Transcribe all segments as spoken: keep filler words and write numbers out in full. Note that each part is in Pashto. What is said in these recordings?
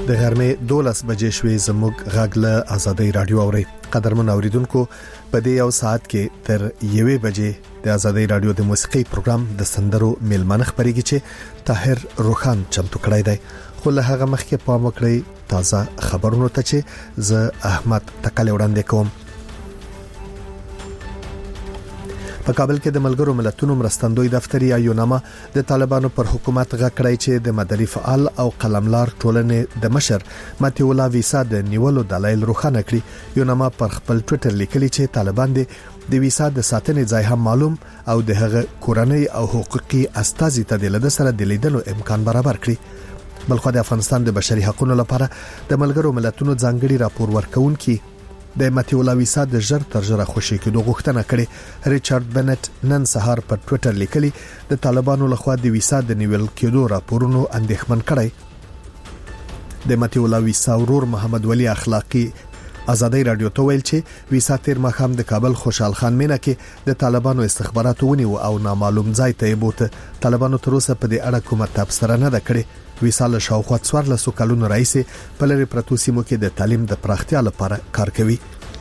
د غرمې دولس بجې شوې زموږ غږ له آزادۍ رادیو اوري. قدرمن اوریدونکو په دې یو ساعت کې تر یوې بجې د آزادۍ رادیو د موسیقي پروګرام د سندرو میلمنه خبريږي چې طاهر روخان چمتو کړی دی. خو له هغه مخکې پام وکړئ تازه خبرونو ته چې زه احمد تکل وړاندې کوم. په کابل کې د ملګرو ملتونو مرستندوی دفتر یا یوناما د طالبانو پر حکومت غکړی چې د مدني فعال او قلملار ټولنې د مشر ماتیو لا ویسا د نیولو دلایل روښانه کړي. یوناما پر خپل ټوئیټر لیکلي چې طالبان د ویسا د ساتنې ځای هم معلوم او د هغه کورنۍ او حقوقي استازي ته د لید سره د لیدلو امکان برابر کړي. بلخو د افغانستان د بشري حقوقو لپاره د ملګرو ملتونو ځانګړي راپور ورکونکي د ماتیو لا ویسا د ژر تر ژره خوشی کېدو غوښتنه کړې. ریچارډ بنټ نن سهار په ټوئیټر لیکلي د طالبانو لخوا د ویسا د نیول کېدو راپورونو اندېښمن کړی. د ماتیو لا ویسا ورور محمد ولی اخلاقی آزادۍ رادیو ته ویل چې ویسا تیر مخام د کابل خوشحال خان مینه کې د طالبانو استخباراتو ونیو او نامعلوم ځای ته بوته. طالبانو تر اوسه په دې اړه کومه تبصره نه ده کړې. ویسا له شاوخوا څوارلس کلونو راهیسې په لری پرتو سیمو کې د تعلیم د پراختیا لپاره کار کوي.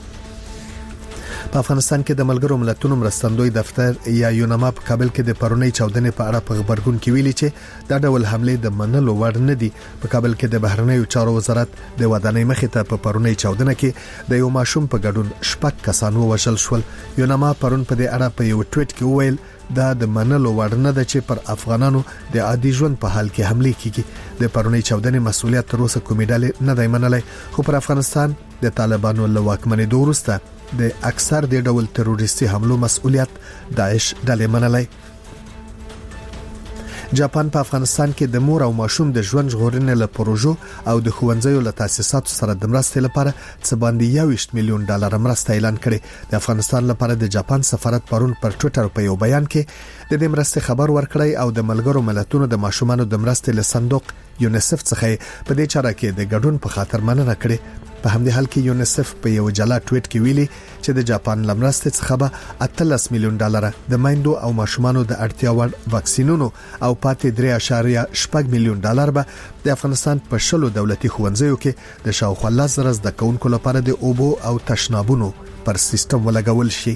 په افغانستان کې د ملګرو ملتونو مرستندوی دفتر یا یوناما په کابل کې د پرونی چاودنې په اړه په خبرګون کې ویلي چې دا ډول حمله د منلو وړ نه دي. په کابل کې د بهرنیو چارو وزارت د ودانۍ مخې ته په پرونی چاودنه کې د یو ماشوم په ګډون شپږ کسان ووژل شول. یوناما پرون په دې اړه په یو ټویټ کې وویل دا د منلو وړ نه ده چې پر افغانانو د عادي ژوند په حال کې حمله کیږي. د پرونی چاودنې مسؤلیت تر اوسه کومې ډلې نه دی منلای، خو پر افغانستان د طالبانو له واکمنۍ وروسته د اکثر د ډول تروریستي حملو مسؤلیت داعش ډلې منلای. جاپان په افغانستان کې د مور او ماشوم د ژوند ژغورنې لپاره پروژو او د ښوونځیو له تاسیساتو سره د مرستې لپاره څه باندې یوویشت میلیون ډالر مرسته اعلان کړي. د افغانستان لپاره د جاپان سفارت پرون پر ټوئیټر په یو بیان کې د دې مرستې خبر ورکړی او د ملګرو ملتونو د ماشومانو د مرستې له صندوق یونیسف څخه په دې چاره کې د ګډون په خاطر مننه کړې. په همدې حال کې یونیسف په یو جلا ټویټ کې ویلي چې د جاپان لمرسته څخه به اتلس میلیون ډالر د مایندو او ماشومانو د اړتیا وړ واکسینونو او پاتې درې اعشاریه شپږ میلیون ډالر به د افغانستان په شلو دولتي ښوونځیو کې د شاوخوا لس زره زده کوونکو لپاره د اوبو او تشنابونو پر سیستم ولګول شي.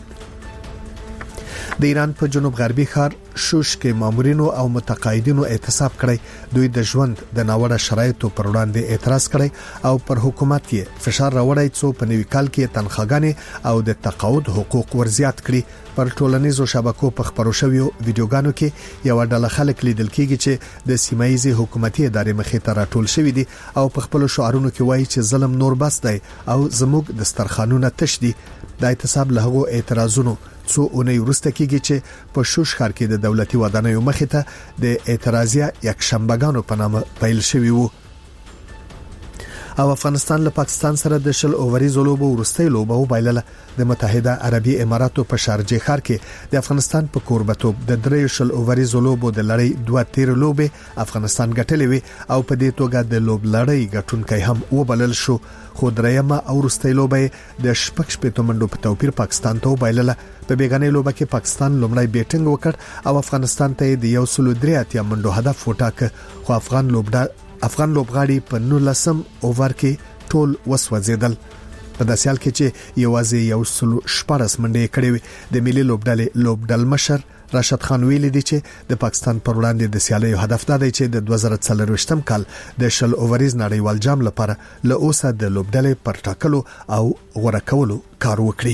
د ایران په جنوب غربي ښار شوش کې مامورینو او متقاعدینو اعتصاب کړی. دوی د ژوند د ناوړه شرایطو پر وړاندې اعتراض کړی او پر حکومت یې فشار راوړی څو په نوي کال کې تنخواګانې او د تقاعد حقوق ورزیات کړي. پر ټولنیزو شبکو په خبرو شویو ویډیوګانو کې یو ډله خلک لیدل کېږي چې د سیمایي حکومتي ادارې مخې ته راټول شوي دي او په خپل شعارونو کې وایي چې ظلم نور بس دی او زموږ دسترخوانونه تش دي. د اعتصاب له هغو اعتراضونو څو اونۍ وروسته کېږي چې په شوش ښار کې د دولتي ودانیو مخې ته د اعتراضیه یک شنبهګانو په نامه پیل شوی وو. او افغانستان له پاکستان سره د شل اووريزو لوبو وروستۍ لوبه وبایلله. د متحده عربي اماراتو په شارجه ښار کې د افغانستان په کوربتوب د درې شل اووريزو لوبو د لړۍ دوه تیر لوبې افغانستان ګټلې وي او په دې توګه د لوب لړۍ ګټونکي هم وبلل شو. خو درېمه او وروستۍ لوبه د شپږ شپږ منډو په توپیر پاکستان ته وبایلله. په بیگانې لوبه کې پاکستان لومړی بیټینګ وکړ او افغانستان ته د یو سل درې اتیا منډو هدف وټاکه. خو افغان لوبډا افغان لوبغاړي په نولسم اوور کې ټول وسوځیدل. په داسې حال کې چې یوازې یو سل شپږ منډې کړې وي. د ملي لوبډلې لوبډل مشر راشد خان ویلي دی چې د پاکستان پر وړاندې د سیالۍ هدف دا دی چې د دوه زره څلرویشتم کال د شل اووریز نړیوال جام لپاره له اوسه د لوبډلې پر ټاکلو او غوړه کولو کار وکړي.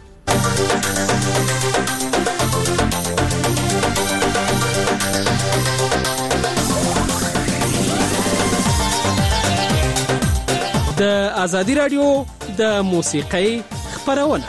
د آزادی رادیو د موسیقۍ خبرونه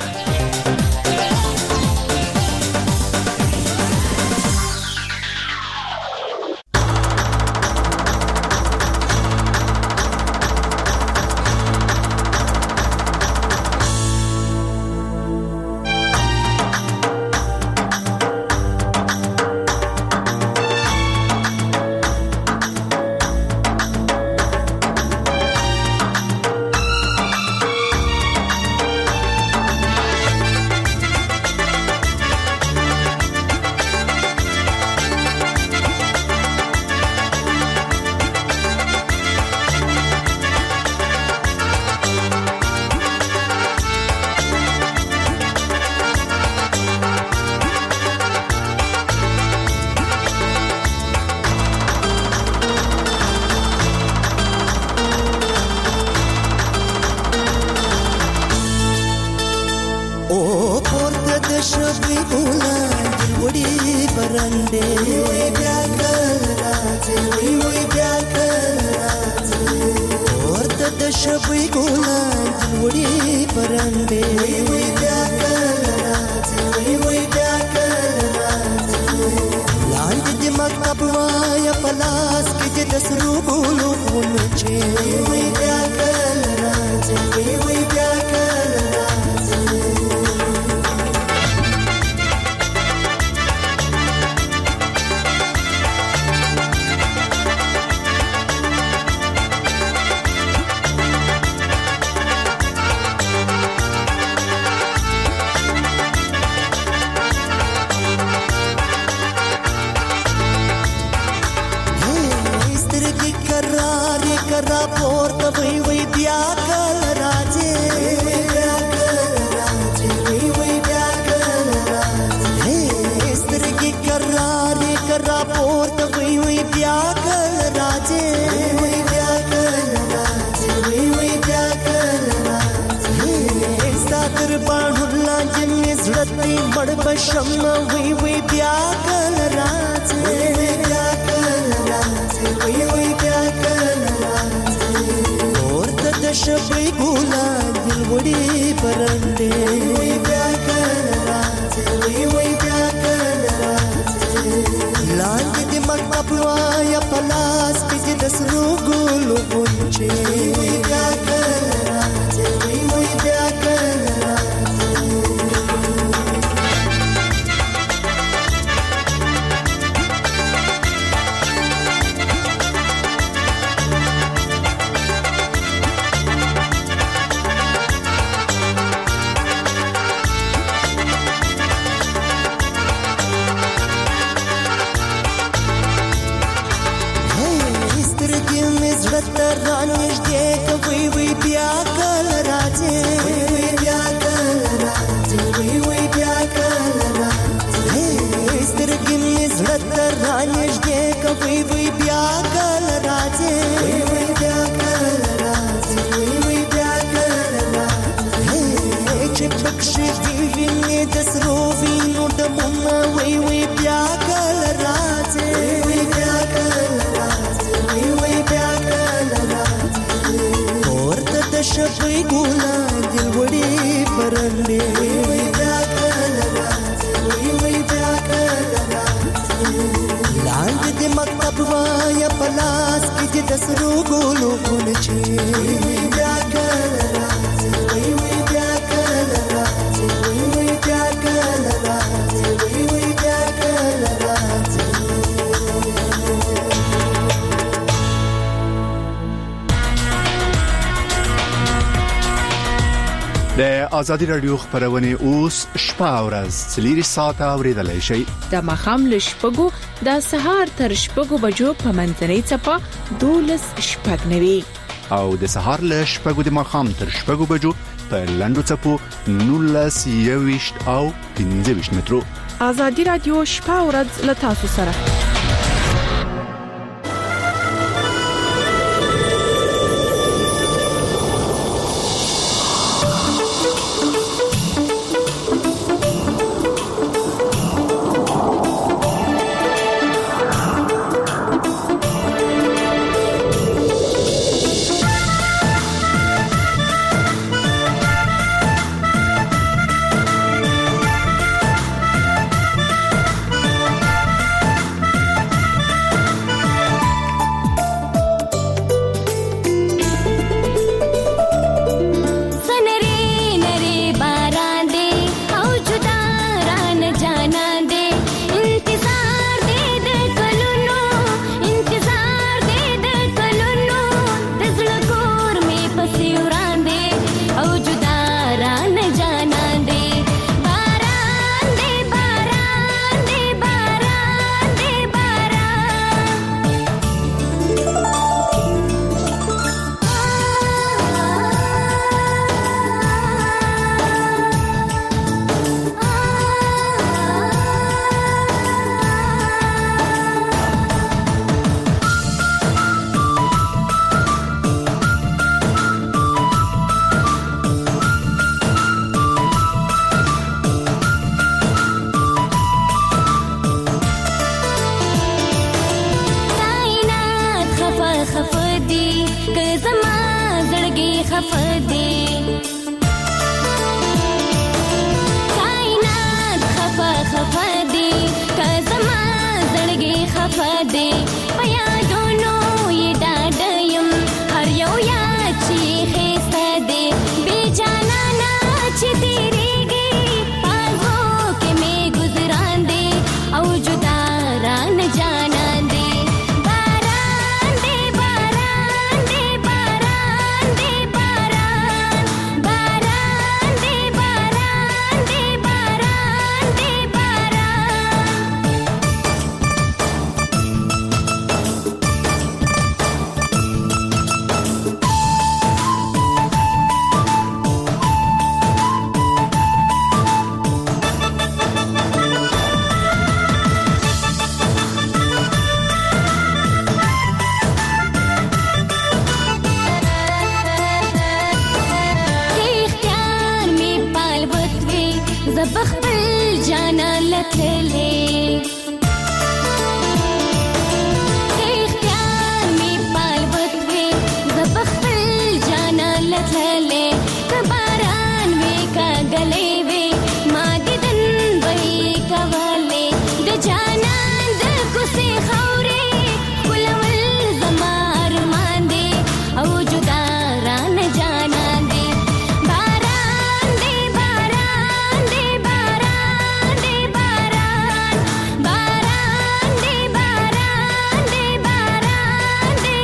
شبي ګلان وړي پرندې وي بیا کله راځي وي وي بیا کله راځي ورته د شبي ګلان وړي پرندې وي وي بیا کله راځي وي وي بیا کله راځي لاندې د مکتب وایا پلاس کې د سرو ګلو غونچې وي بیا کله راځي وي وي بیا کله راځي بشم وی وی بیا کل راځي وی بیا کل راځي وی وی بیا کل راځي ورته د شبي ګلان دل وړي پرندې وی بیا کل راځي وی وی بیا کل راځي لاندې د مکتب وایا پلاس کې د سرو ګلو غونچې وی بیا کل راځي وی وی بیا کل شبي ګلان دل وړي پرندې وي بیا کله راځي وي وي بیا کله راځي لاندې د مکتب وایا پلاس کې د سرو ګلو غونچې وي بیا کله راځي وي وي بیا کله راځي وي وي بیا کله راځي وي وي بیا کله راځي د ازادي رادیو خبرونه اوس شپه او ورځ څلوري ساعته اوریدلای شئ د مخام لشپګو د سهار تر شپګو بجو په منځنۍ چپه دولس شپږ نوي او د سهار لشپګو د مخام تر شپګو بجو په لندو چپو نولس یويشت او پنځه ویشت مترو ازادي رادیو شپه او ورځ له تاسو سره جانا لتلې اختیار می پال وته زبخل جانا لتلې کباران وی کا غلې وی ما ددن وی کواله د جانا د کوسه خورې ولول زمار مان دي او جدا ران جانا دي باران دي باران دي باران دي باران باران دي باران دي باران دي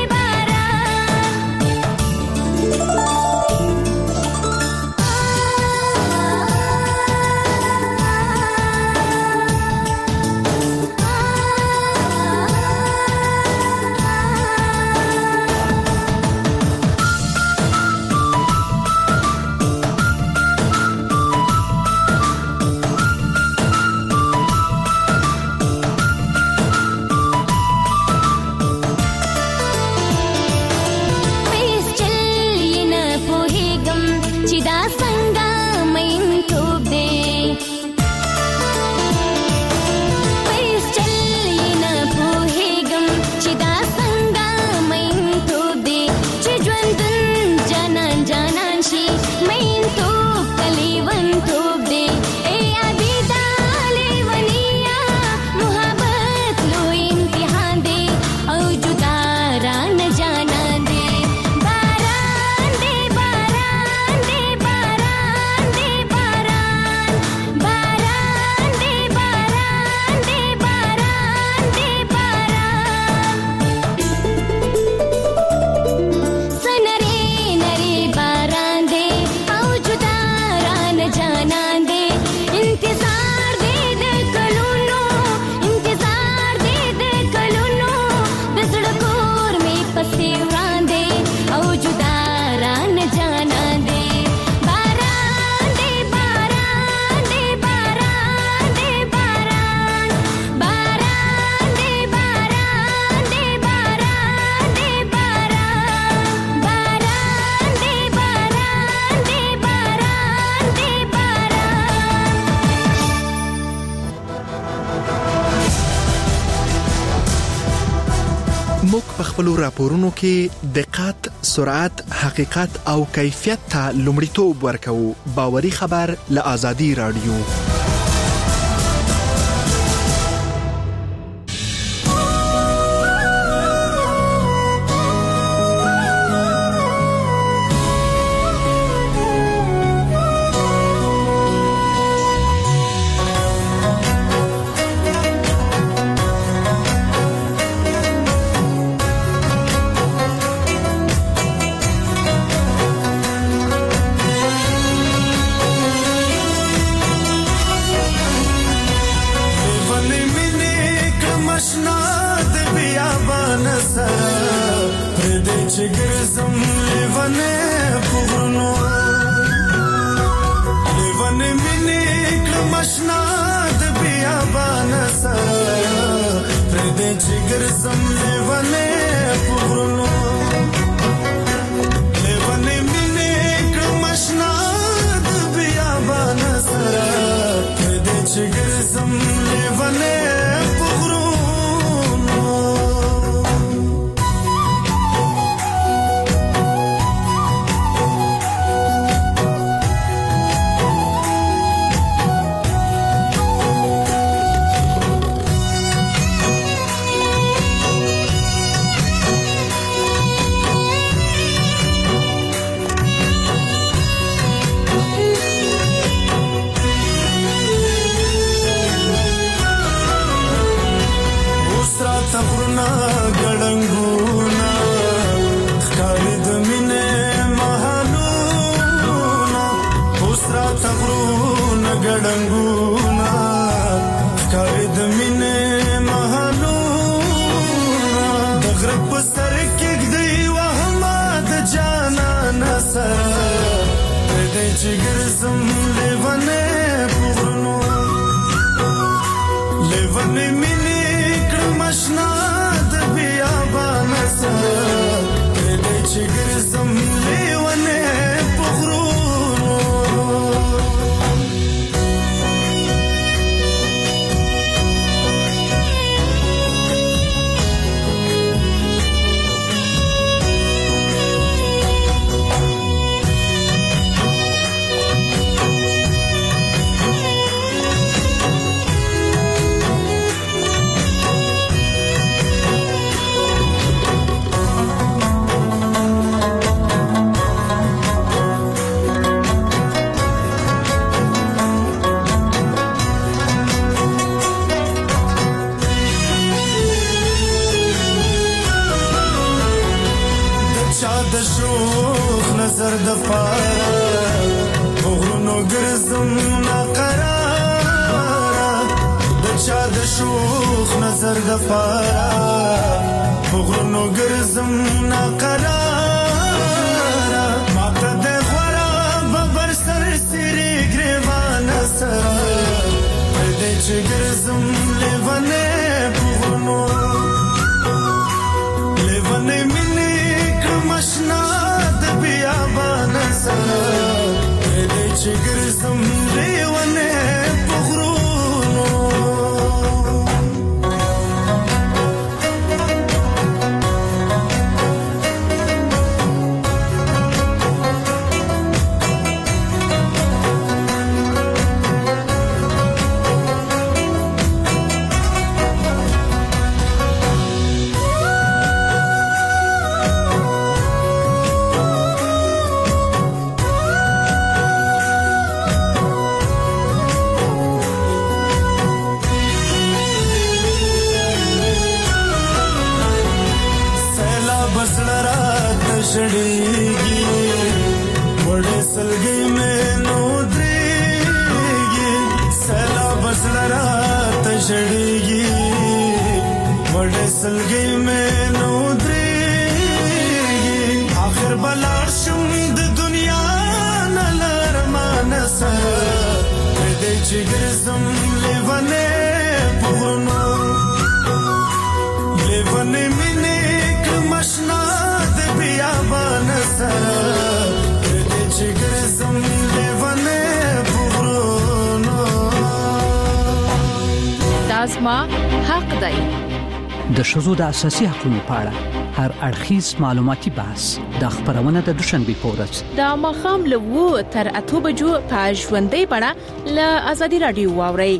پیس چلی نه پوهیږم چې دا څنګه مین توب دی پیس چلی نه پوهیږم چې دا څنګه مین توب دی چې ژوندون جانان جانان شي مین توب کلیون توب دی ای عبیدا لیونیا محبت لوی امتحان دی او جدا ران جانان دی باران دی باران دی باران دی باران باران دی باران دی باران دی باران سنری نری باران دی او جدا ران جانان دی انتظار دی د کلونو انتظار دی د کلونو د سړکور می پسې وړاندې او جدا ران جانان دی باران دی باران دی باران دی باران باران دی باران دی باران دی باران باران دی باران دی باران دی باران موږ په خپلو راپورونو کې دقت، سرعت، حقیقت او کیفیت ته لومړیتوب ورکوو. باوري خبر له آزادي رادیو. نظر د پاره غرونو ګرځم ناقرار د چا د شوخ نظر د پاره غرونو ګرځم ناقرار ما ته د خورا ببر سر سری ګریوان سره دې چې ګرځم لیوانه غرونو لیوانه مینه کمشنا د بیابان سره دې چې ګرځم لیوانه غرونو شړېږي وړې سلګۍ مې نو درېږي سیلاب زړه راته شړېږي وړې سلګۍ مې نو درېږي آخر به لاړ شم د دنیا نه له ارمانه سره دې چې ګرځم لیونې په غرونو لیونې مینې کړم اشنا بیابان سره دې چې ګرځم لیوانه پغرونو داسما حق دی د ښځو د اساسي حقوقو په اړه هر اړخیز معلوماتي بحث د خبرونه د دوشنبه په ورځ د ماښام له وو تر اته بجو په ژوندۍ بڼه له ازادي رادیو واوري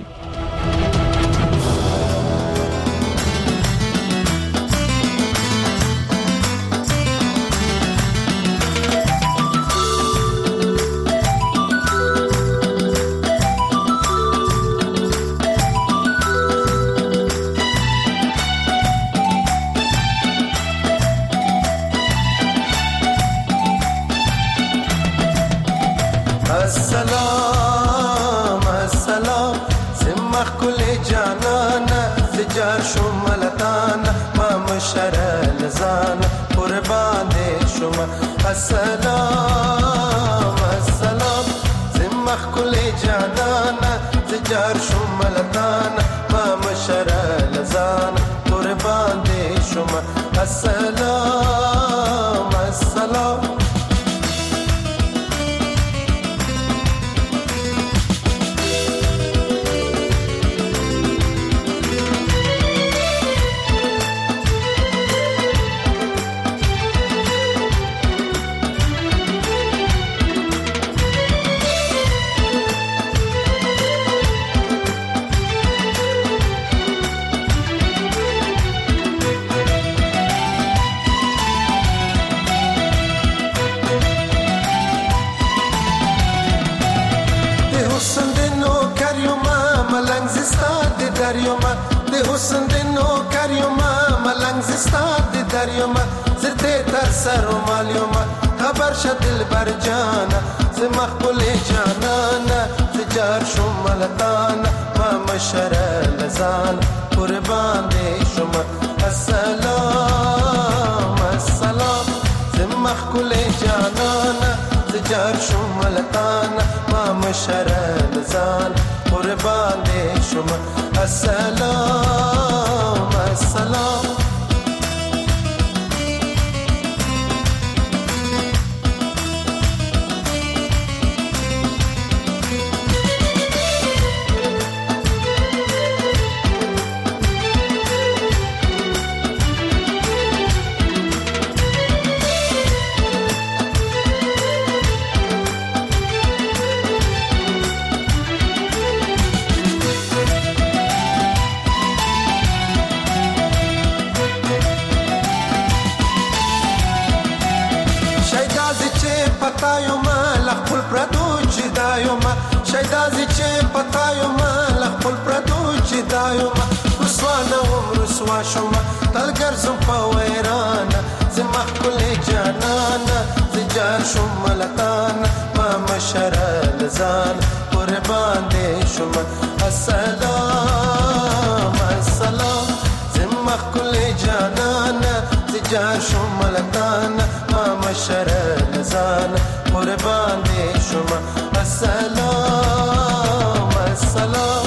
السلام السلام سمخ كل جانانا زجار شمالتانا ما مشر لزانا قربان دي شما السلام السلام سمخ كل جانانا زجار شمالتانا ما مشر لزانا قربان دي شما السلام السلام دریوما د حسن د نو کاریوما ملنګ زستا د دریوما زرته تر سرو مالیوما خبر شدل بر جانا ز مخبل جانانا زجار شمالتانا ما مشر لزان قربان دي شما السلام السلام ز مخبل جانانا زجار شمالتانا ما مشر لزان قربان دي شما السلام السلام شایدازی چه پتایو ما لخپل پردو جدایو ما رسوانا وم رسوا شما تلگر زم پا ویرانا زمخ کل جانانا زجار شملتان ما مشر لزان قربان دي شم السلام السلام زمخ كل جانان زجار شملتان ما مشر لزان قربان دي شم السلام السلام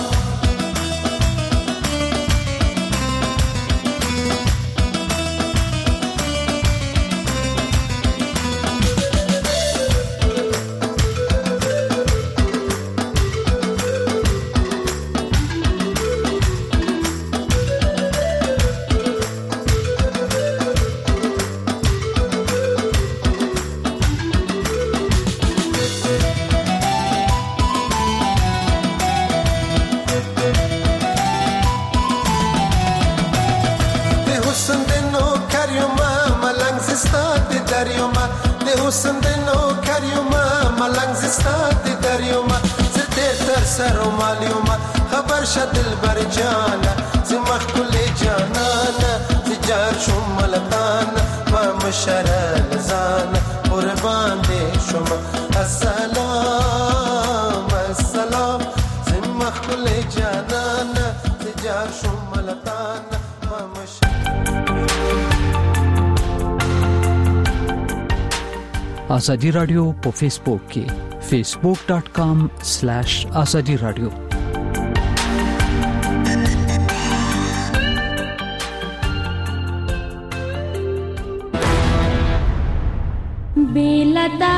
حسن دنو کریوما ملنگ زستات دریوما زدیر تر سرومالیوما خبر شدل بر جانا زمخ کل جانانا زجار شم ملتانا ما مشرل زانا قربان دي شما السلام السلام زمخ کل جانانا زجار شم ملتانا ما مشرل آزادی رادیو په فیسبوک کې facebook dot com slash azadi radio Belthara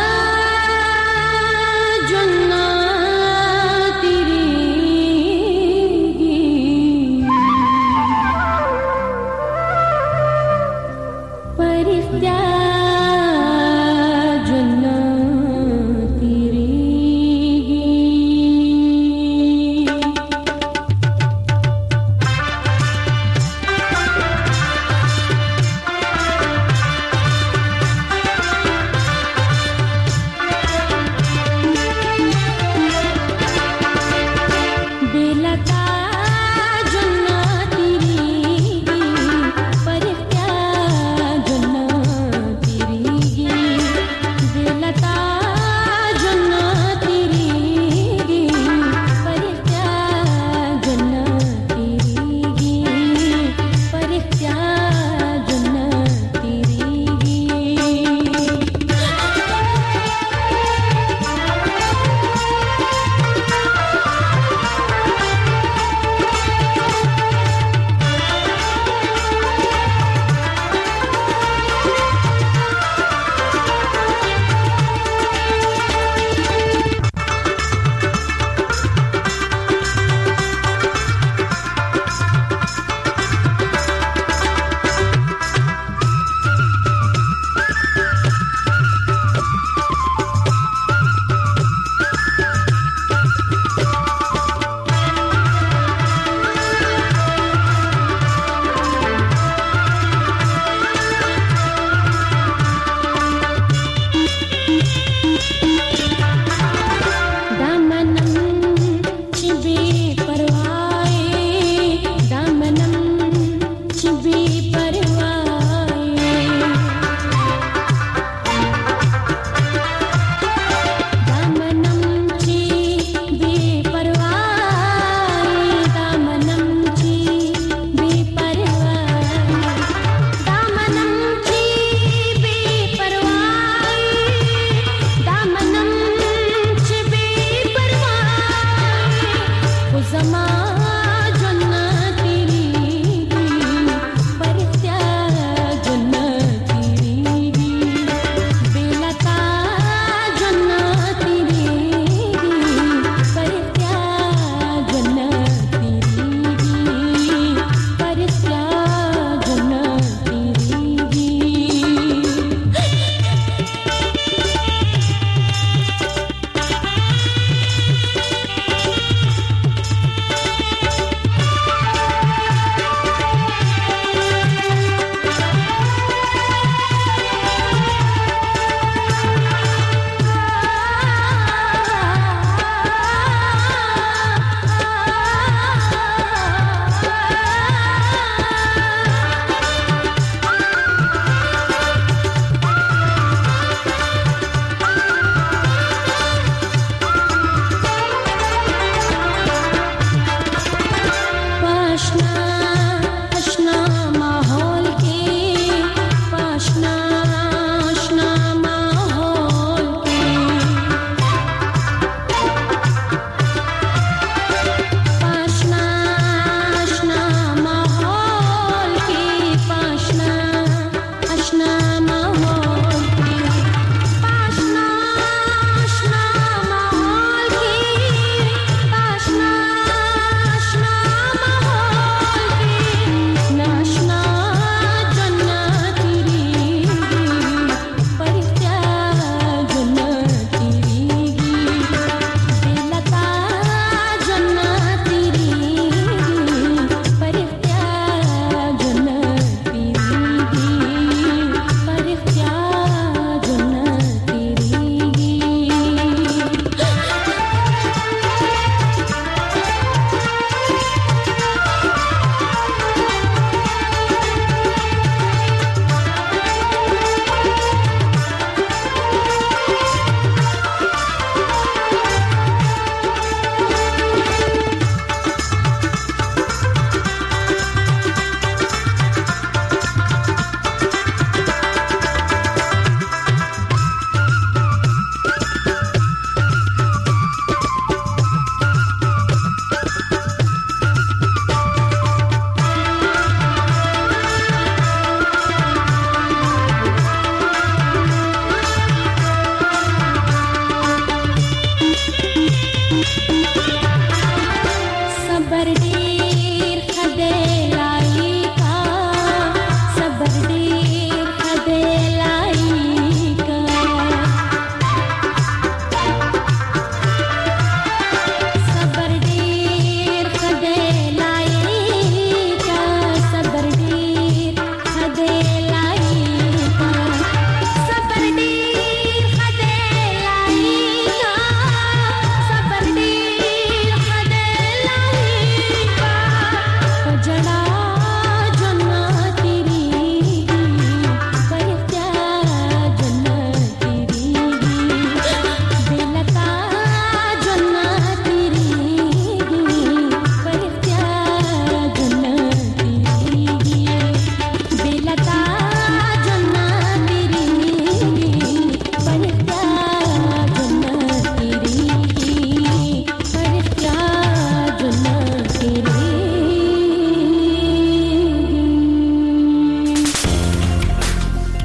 जुन्ना तेरी परिस्या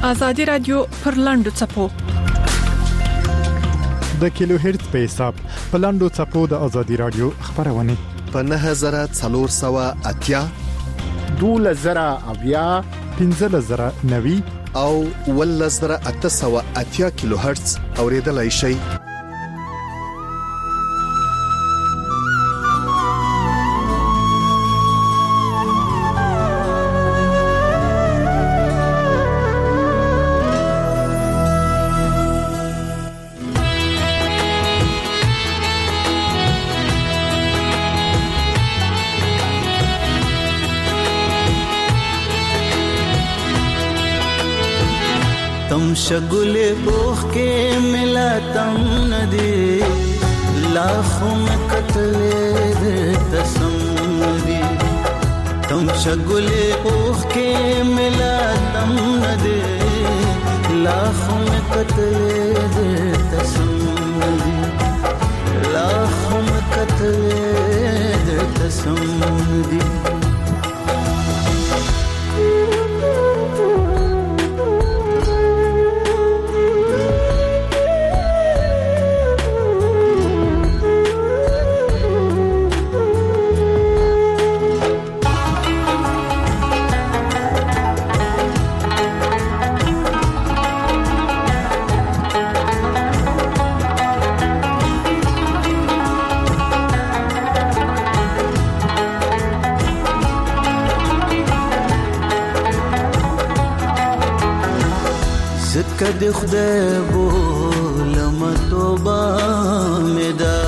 ازادي رادیو پر لاندو چپو د کیلو هرتز په حساب په لاندو چپو د ازادي رادیو خبرونه په نه هزار څلور سوه اتیا دوله زره اویا پنځه زره نوي او ول زره اته سوه اتیا کیلو هرتز اوریدلای شي. तम शगुले बोख के मिला तम नदी लाखों में कतले दे तसम्मदी तम शगुले बोख के मिला तम नदी लाखों में कतले दे तसम्मदी लाखों में कतले दे तसम्मदी کدی خدای بولم توبه مدا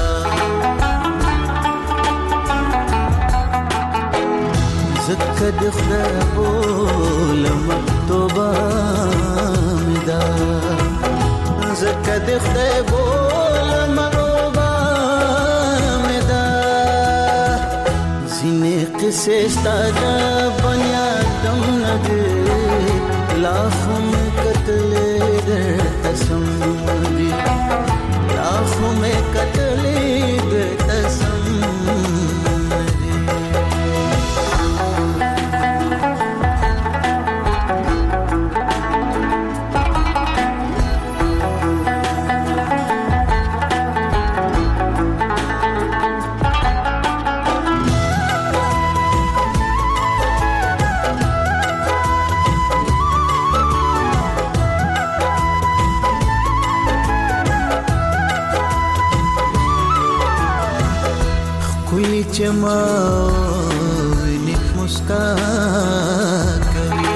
زکدی خدای بولم توبه مدا زکدی خدای بولم توبه مدا سینه قصه ستاده بنیادم نده लाखों में कतले दे तसम्मदी लाखों में कतले दे तसम्मदी चमा निक मुस्कान कभी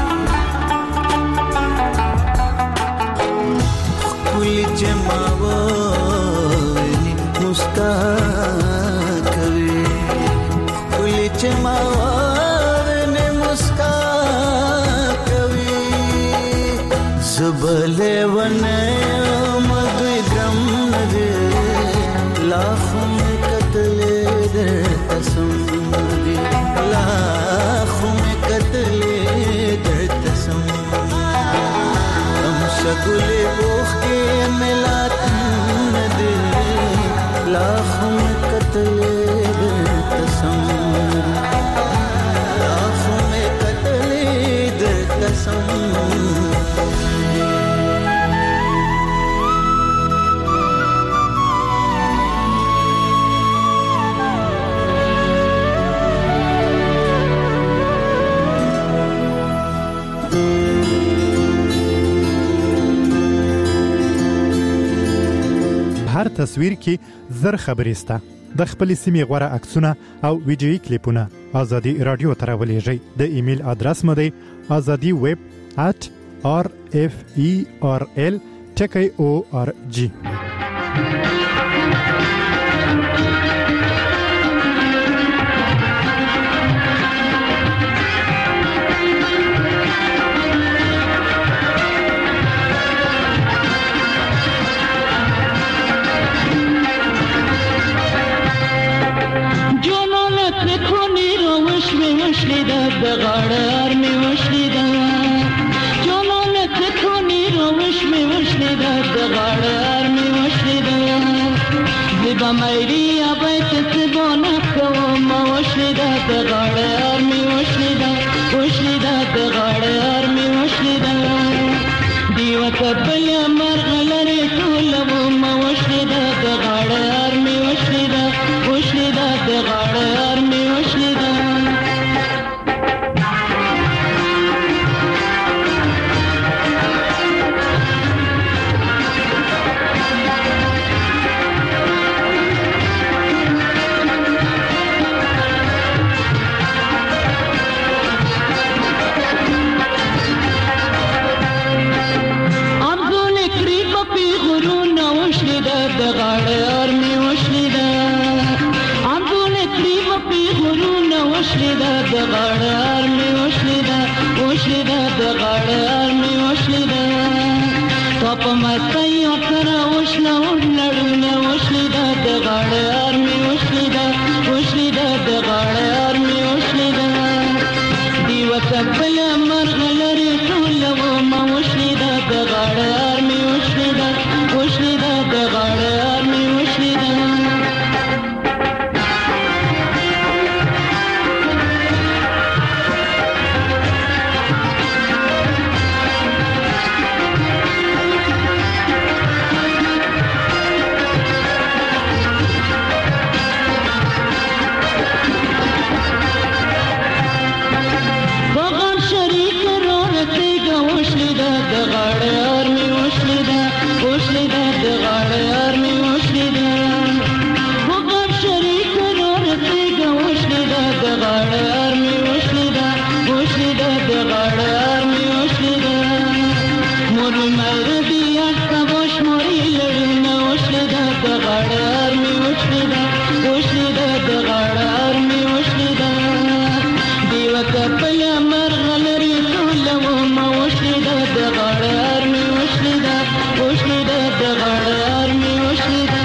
कुल चमा निक मुस्कान कभी कुल चमा ने मुस्कान कभी सबले वने मधुरम नदे लाखों में कतले तसम्मदी लाखों में कतले दे तसम्मदी हम शगुले बोख के मिला नदी लाखों में कतले दे तसम्मदी लाखों में कतले दे तसम्मदी هر تصویر کې زر خبرې سته د خپل سیمې غوړه عکسونه او ویډیوي کلیپونه ازادي رادیو ته راولېږئ د ایمیل ادرس مو دی azadi web at r f e r l ټکی او ار جی. بغار می وشلیدا جمالت کنی روش می وشلیدا بغار می وشلیدا زبا میری ابیت تبونه کو ما وشلیدا بغار می وشلیدا وشلیدا بغار می وشلیدا کبل مرغلره ټولو ما وشلیدا د غاړه ارمي وشلیدا وشلیدا د غاړه ارمي وشلیدا د غاړه ارمي وشلیدا عبدونه کریب په غرونه وشلیدا د غاړه ارمي وشلیدا وشلیدا د غاړه ارمي وشلیدا top مستای تر وشنا ولړونه وشلیدا د غاړه ارمي وشلیدا وشلیدا د غاړه ارمي وشلیدا دیو کبل مرغلره ټولو ما وشلیدا د غاړه ارمي وشلیدا وشلیدا د غاړه ارمي وشلیدا بغان شریک رونته وشلیدا د غاړه ارمي وشلیدا وشلیدا د غاړه ارمي وشلیدا بغان شریک رونته وشلیدا د غاړه ارمي وشلیدا وشلیدا د غاړه ارمي وشلیدا مور مېر بیا تبوش موري لړنه وشلیدا د غاړه ارمي وشلیدا وشلیدا د غاړه ارمي وشلیدا دیو کپل مرغلري ټولو ما وشلیدا د غاړه ارمي وشلیدا وشلیدا د غاړه ارمي وشلیدا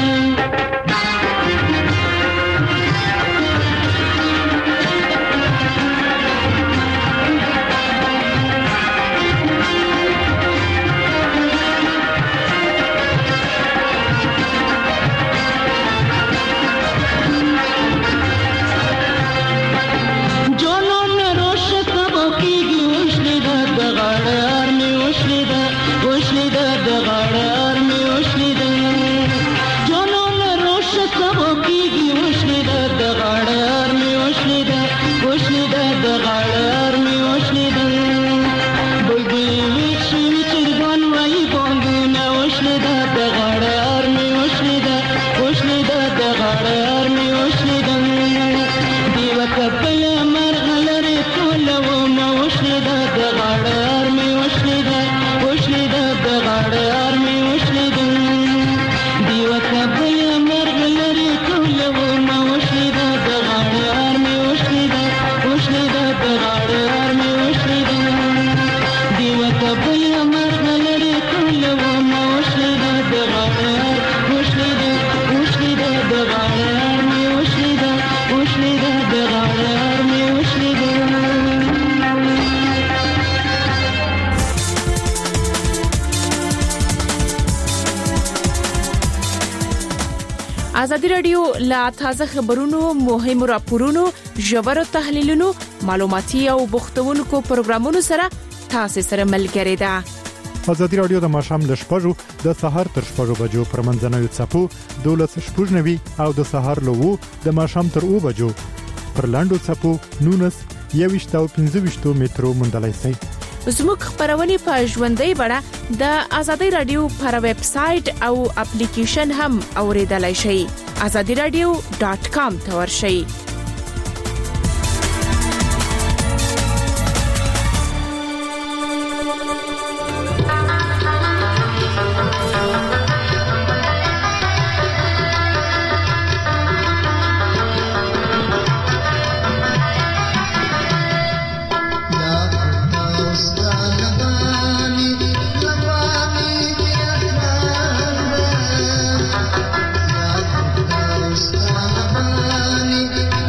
ازادي رادیو لا تازه خبرونو مهمو راپورونو ژورو تحلیلونو معلوماتي او بوختونکو پروګرامونو سره تاسو سره ملګری ده. ازادي رادیو د ماشام ل شپږو د سهار تر شپږو بجو پر منځنوي چپو دولس شپږنوي او د سهار لوو د ماشام تر او بجو پر لاندو چپو نونس یويشت او پنځه مترو مندلای سي. زموږ خبرونه په ژوندۍ بڼه د ازادي رادیو پر ویب سټ او اپلیکیشن هم اوریدلای شئ. azadi radio dot com ته ورشئ. Bye.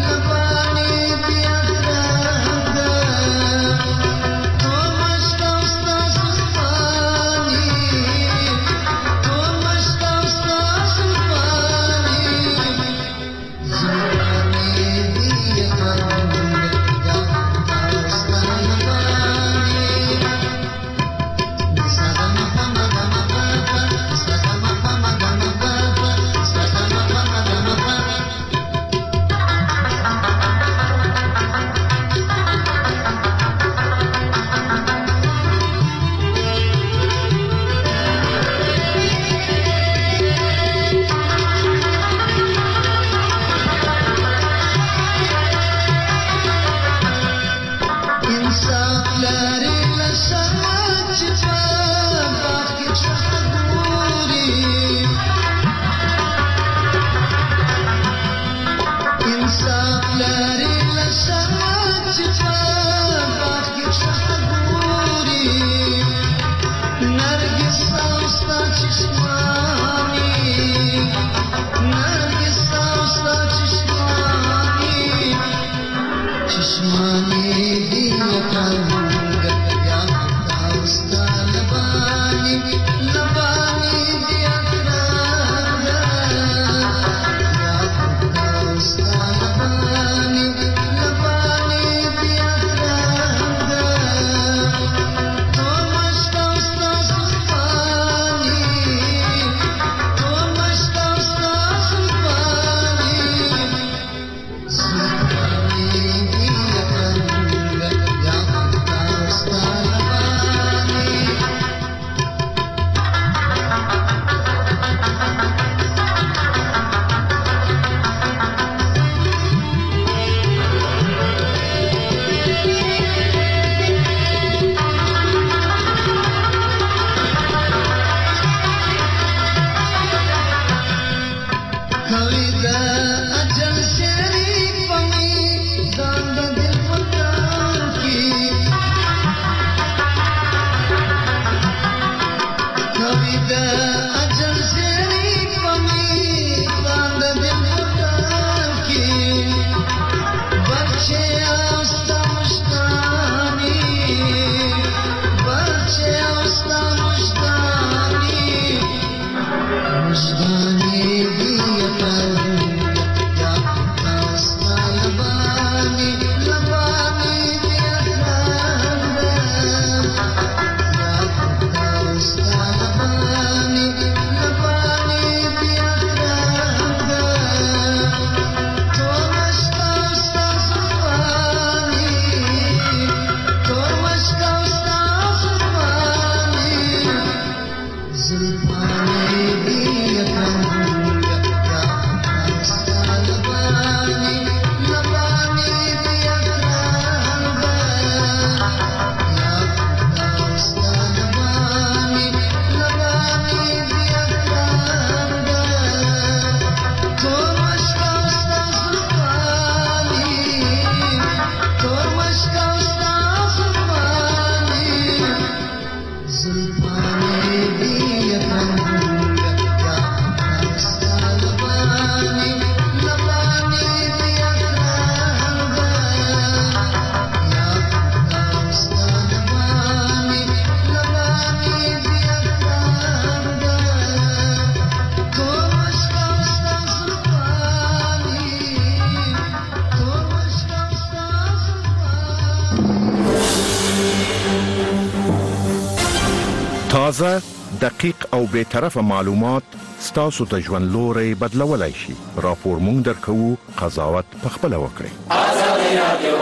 تازه، دقیق او بے طرفه معلومات ستاسو ته ژوند لوري بدلولای شي. راپور مونږ درکو، قضاوت پخپله وکړئ. آزادي رادیو.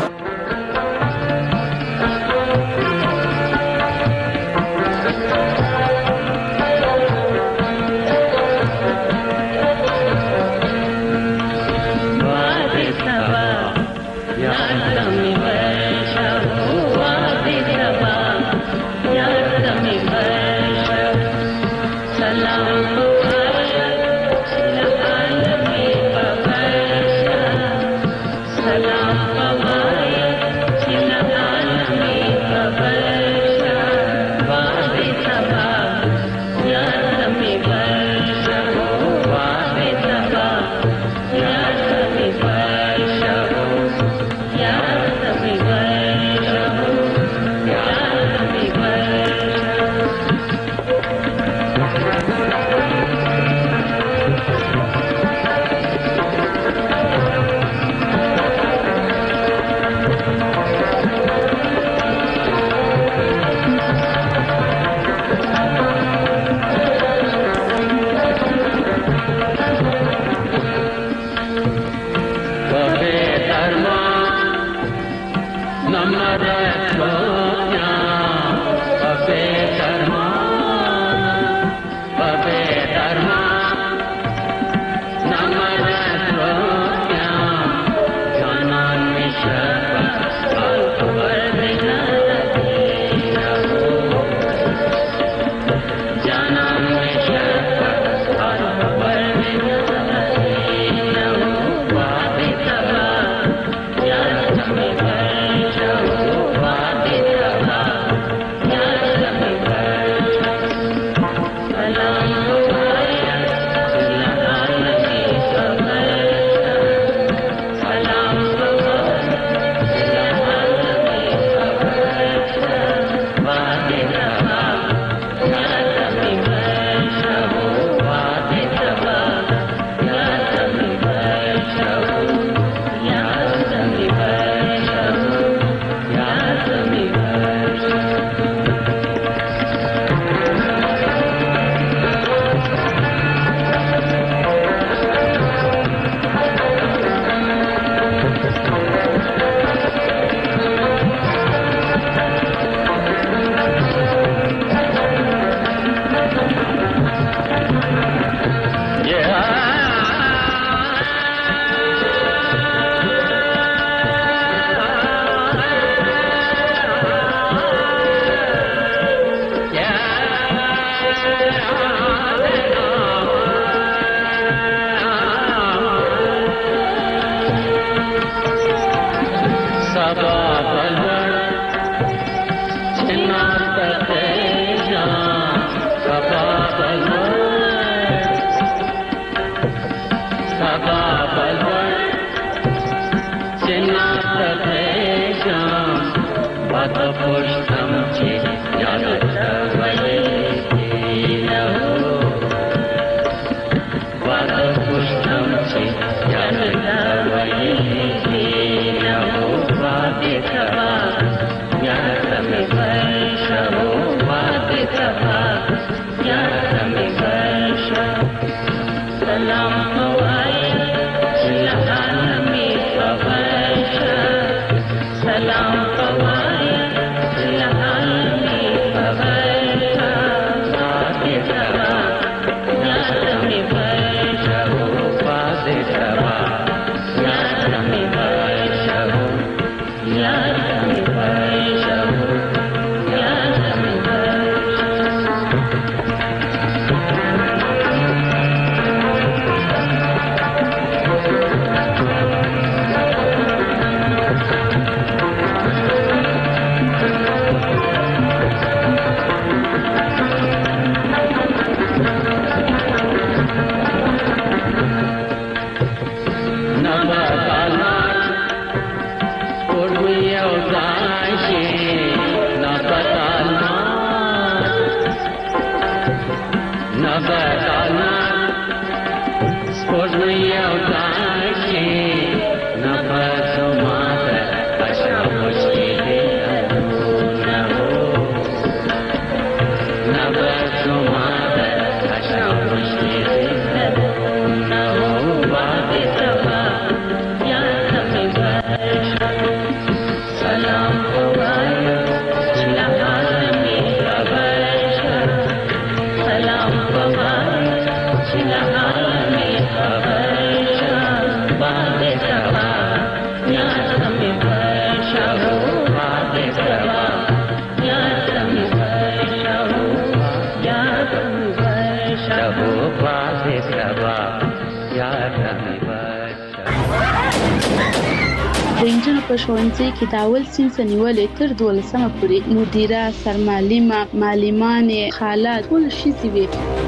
رنجنه په ښوونځي کې د اول صنف نیولې تر دولسمه پورې مدیره سرمعلمه معلمان حالات ټول شي وي.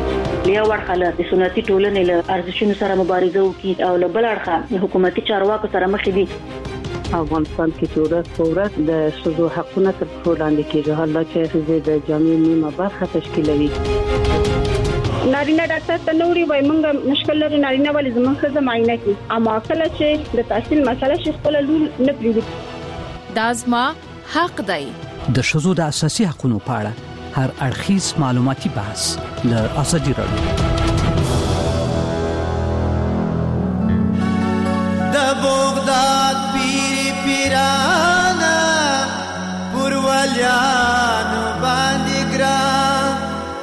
یو ورخه د سنتي ټولنې له ارزښتونو سره مبارزه وکړي او له بل اړخه حکومتي چارواکو سره مخ دي. افغانستان کې چې ورځ په ورځ د ښځو حقونه تر پښو لاندې کېږي، حالا چې ښځې د جامعې نیمه برخه تشکیلوي. نارینه ډاکټر ته نوري وای مونږ مشکل لري نارینه ولې زموږ ښځه معاینه کوي، اما کله چې د تحصیل مسله شي خپل لور نه پریږدي. دا زما حق دی. د ښځو د اساسي حقوقو په اړه هر اړخیز معلوماتي بحث د ازادي راډیو د بغداد پیر پیرانا پروالیانو باندې ګران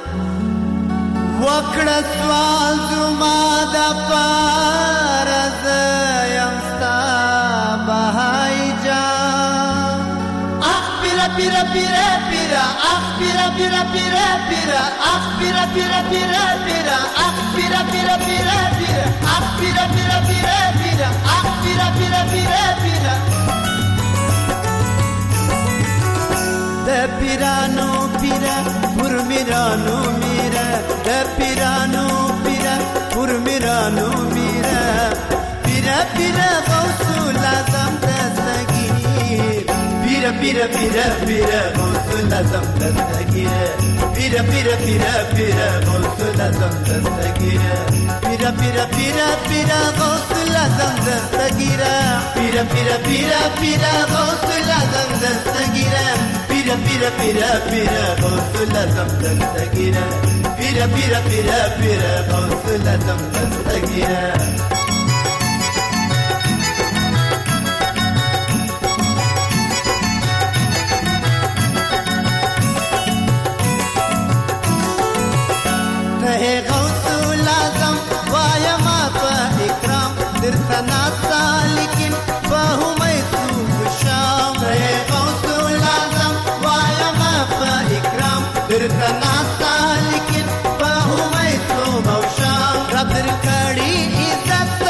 وکړه سوال زما د پارز یم ستا بهای جان اخ پیرا پیرا پیرا پیرا اخ پیرا پیرا پیرا پیرا اخ پیرا پیرا پیرا پیرا اخ پیرا پیرا پیرا پیرا اخ پیرا پیرا پیرا پیرا اخ پیرا پیرا پیرا پیرا د پیرانو پیرا پر میرانو میرا د پیرانو پیرا پر میرانو میرا پیرا پیرا غوث لازم دستگیر پیرا پیرا پیرا پیرا غوث لازم دستگیر پیرا پیرا پیرا پیرا غوث لازم دستگیر پیرا پیرا پیرا پیرا غوث لازم دستگیر پیرا پیرا پیرا پیرا غوث لازم دستگیر پیرا پیرا پیرا پیرا غوث لازم دستگیر پیرا پیرا پیرا پیرا غوث لازم دستگیر لیکن باہمیں صوب شام ہے غوث العظم وایا ما اکرام درتنا لیکن باہمیں صوب شام رب کڑی عزت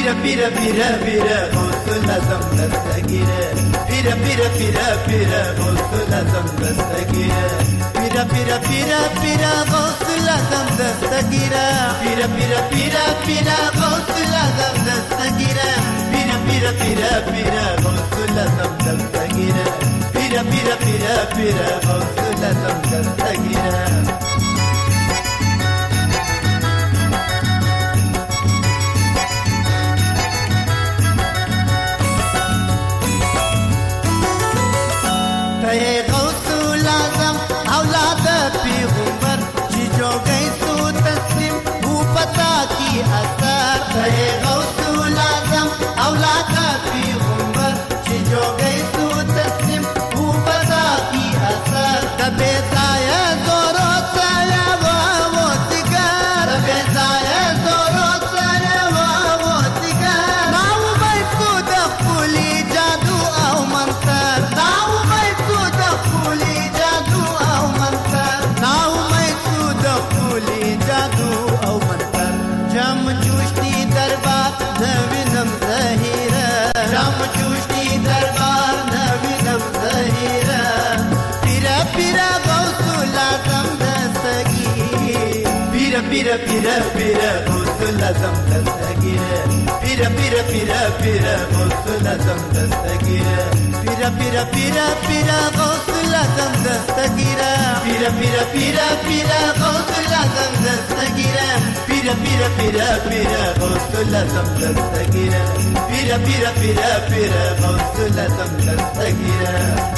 pira pira pira pira gausul azam dastagir pira pira pira pira gausul azam dastagir pira pira pira pira gausul azam dastagir pira pira pira pira gausul azam dastagir pira pira pira pira gausul azam dastagir pira pira pira pira gausul azam dastagir Hey Gausul Azam औलाद पैगंबर जी जो गई सो तस्लीम वो पता की असर है गौसुल आजम औलाद पैगंबर जी जो गई सो तस्लीम वो पता की असर कबे जाया जोरो साया वो तिगर कबे जाया जोरो साया वो तिगर नाउ भाई को दखुली जादू औ मंतर नाउ भाई को दखुली जादू औ मंतर नाउ मैं को दखुली जादू औ मंतर जम चुश्ती दरबार नवीनम ज़हीरा जम चुश्ती दरबार नवीनम ज़हीरा पिरा पिरा गौसुल आजम दस्तगीर पिरा पिरा पिरा पिरा गौसुल आजम दस्तगीर पिरा पिरा पिरा पिरा गौसुल आजम दस्तगीर पिरा पिरा पिरा पिरा गौसुल आजम दस्तगीर पिरा पिरा पिरा पिरा गौसुल आजम दस्तगीर पिरा पिरा पिरा पिरा गौसुल आजम दस्तगीर पिरा पिरा पिरा पिरा गौसुल आजम दस्तगीर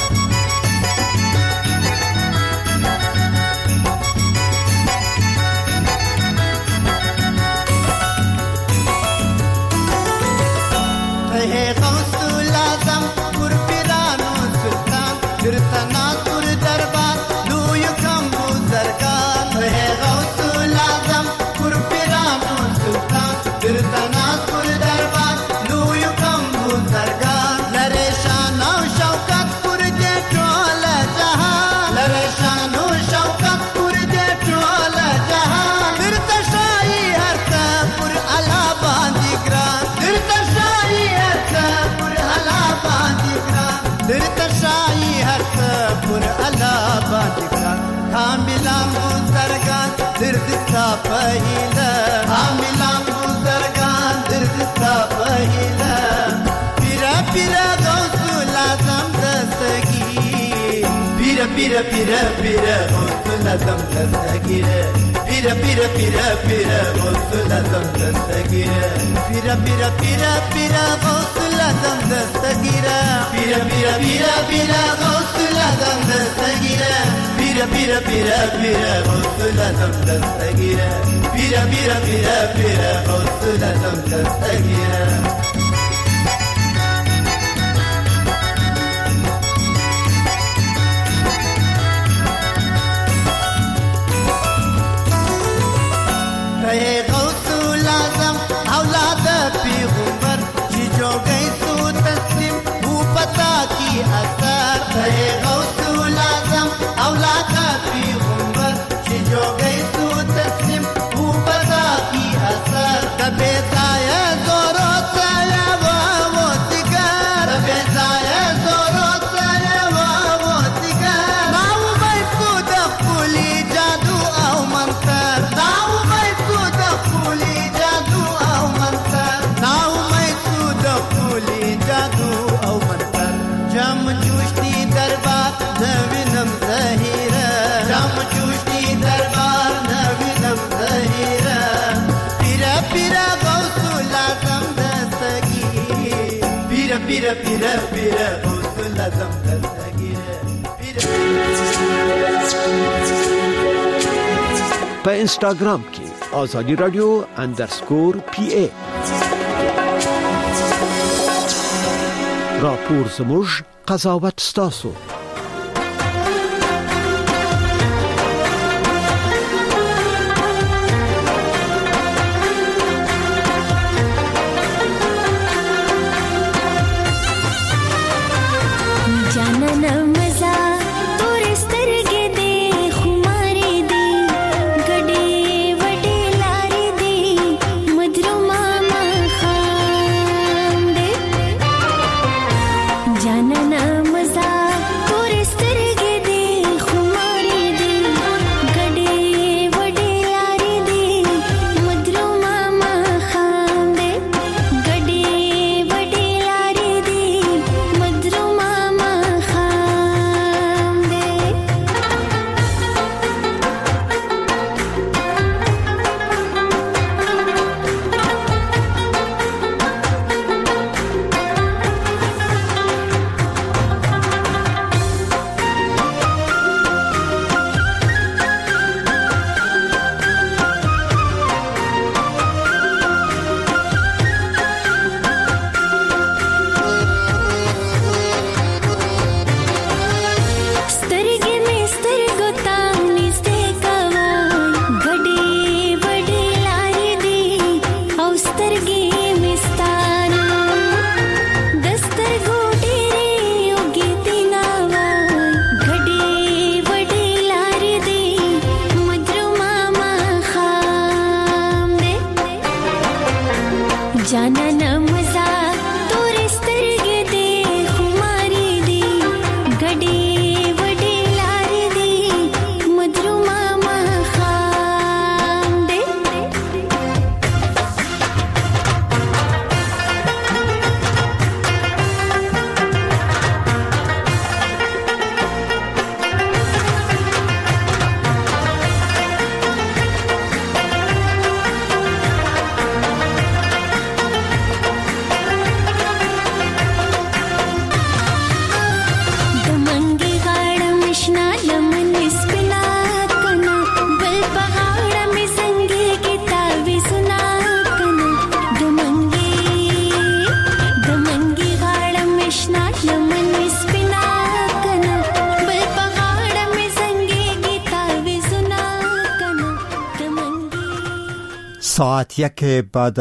है गौसुल आजम कुरपिरानो सुल्तान गिरतना सुर दरबार लूय कम्बू सरकार है गौसुल आजम कुरपिरानो सुल्तान गिरतना सुर दरबार लूय कम्बू सरकार लरे शानो शौकत पुर दे टोल जहां लरे शानो शौकत पुर दे टोल जहां दिरतशाही हर पुर अला बांदिग्रा दिरतशाही पुर अला बांदिग्रा दिरतशाही हर पुर अला बांदिग्रा हामिला मुजरगान दिरदस्ता पहिला हामिला मुजरगान दिरदस्ता पहिला पिरा पिरा गौसुल आजम दस्तगीर पिरा पिरा पिरा पिरा गौसुल आजम दस्तगीर पिरा पिरा पिरा पिरा गौसुल आजम दस्तगीर पिरा पिरा पिरा पिरा गौसुल आजम दस्तगीर पिरा पिरा पिरा पिरा गौसुल आजम दस्तगीर पिरा पिरा पिरा पिरा गौसुल आजम दस्तगीर पिरा पिरा पिरा पिरा गौसुल आजम दस्तगीर है गौसुल आजम औलाद पैगंबर जी जो गई सो तस्लीम वो पता की असर है गौसुल आजम औलाद पैगंबर जी जो गई सो तस्लीम वो पता की असर कबे जाया जोरो साया वो तिगर कबे जाया जोरो साया वो तिगर नाउ भाई को दखुली जादू औ मंतर नाउ फूली जादू औ मंतर नाउ मैं सूद फूली जादू औ मंतर जम चुश्ती दरबार नवीनम ज़हीरा जम चुश्ती दरबार नवीनम ज़हीरा पिरा पिरा गौसुल आजम दस्तगीर पिरा पिरा पिरा पिरा गौसुल आजम दस्तगीर पे इंस्टाग्राम की आजादी रेडियो अंडरस्कोर पीए रापोर زموږ قضاوت ستاسو खा जाना न मजा तोरे स्तरगे दे खुमारी दी गडे वडे लारी दी मधुर मामा खाम दे ساعت یک بعد